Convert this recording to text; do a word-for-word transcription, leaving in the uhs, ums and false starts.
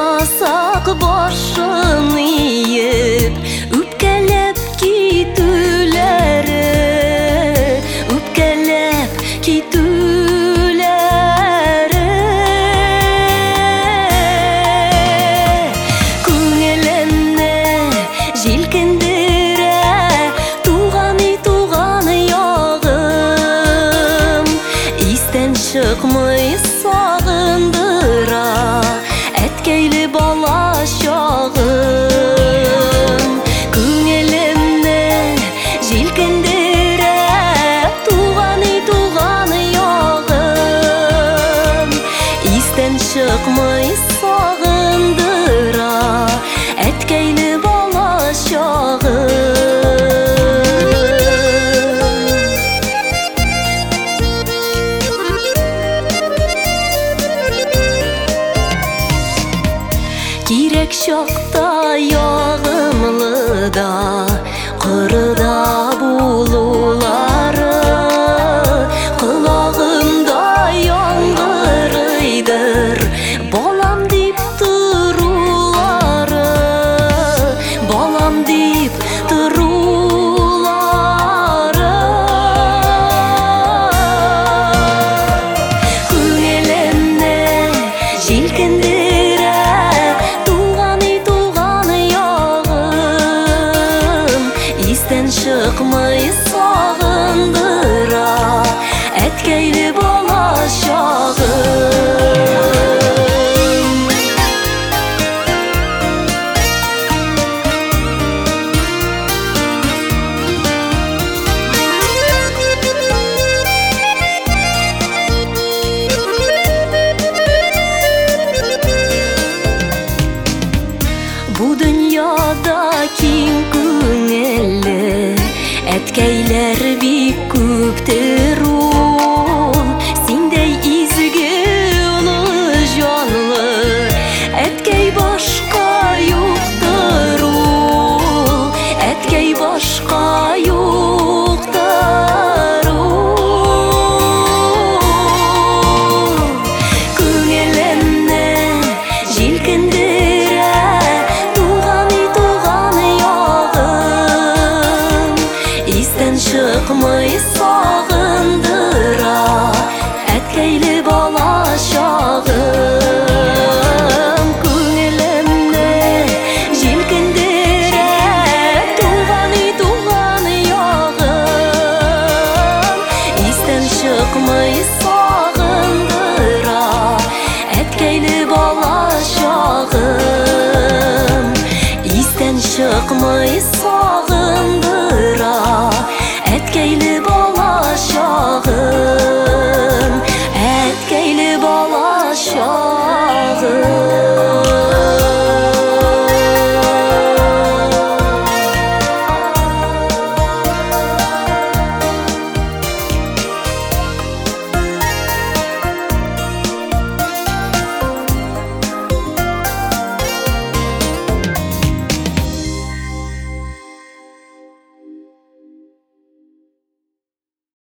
Sak başın iyip üpkelep kitülere, üpkelep kitülere. Күңелемне жилкендере туганы туганы ягым, истен чыкмый сагындыра әткәйле бала чагым. Күңелемне жилкендере туганы туганы ягым, истен чыкмый сагындыра әткәйле бала чагым. Кирәк чакта ягымлы да, кырыда булулары, колагымда яңгырыйдыр балам дип торулары, балам дип торулары. Күңелемне жилкендере истен чыкмый сагындыра әткәйле бала чагым. Бу дөньяда киң күңелле әткәйләр бик күптер ул, синдәй изге улы җанлы әткәй башка юктыр ул, әткәй башка юктыр ул. Күңелемне жилкендере туганы туганы ягым, истен чыкмый сагындыра әткәйле бала чагым. Күңелемне жилкендере туганы туганы ягым, истен чыкмый сагындыра әткәйле бала чагым, истен чыкмый сагындыра әткәйле бала чагым.